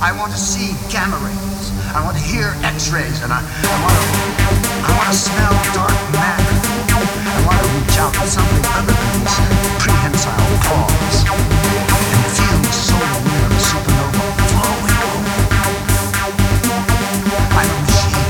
I want to see gamma rays. I want to hear X-rays, and I want to smell dark matter. I want to reach out to something other than this prehensile pause and feel the solar wind of a supernova flowing over. I'm a machine.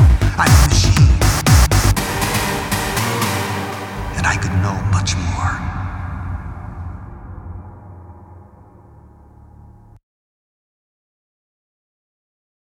I could know much more.